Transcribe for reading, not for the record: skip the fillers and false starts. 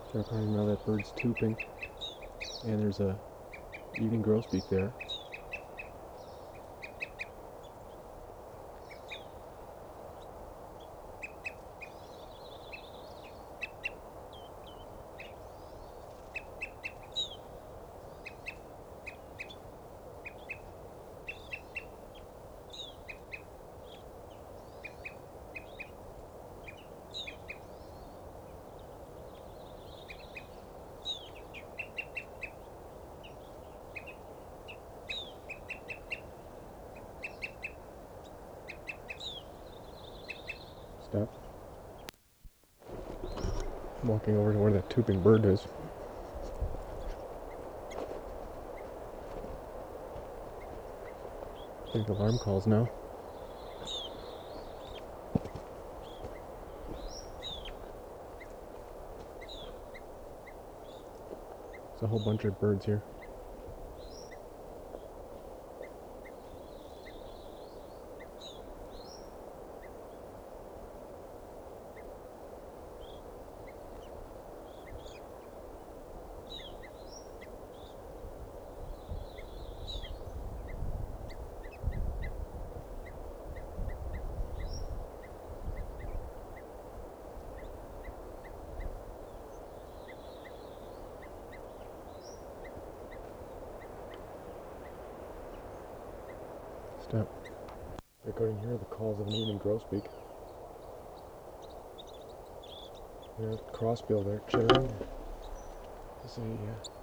So according now that bird's tuping, and there's a evening grosbeak there. Stop. I'm walking over to where that tuping bird is. I think alarm calls now. There's a whole bunch of birds here. Stop. Recording here the calls of an evening grosbeak. Yeah, crossbill there, chittering. There's a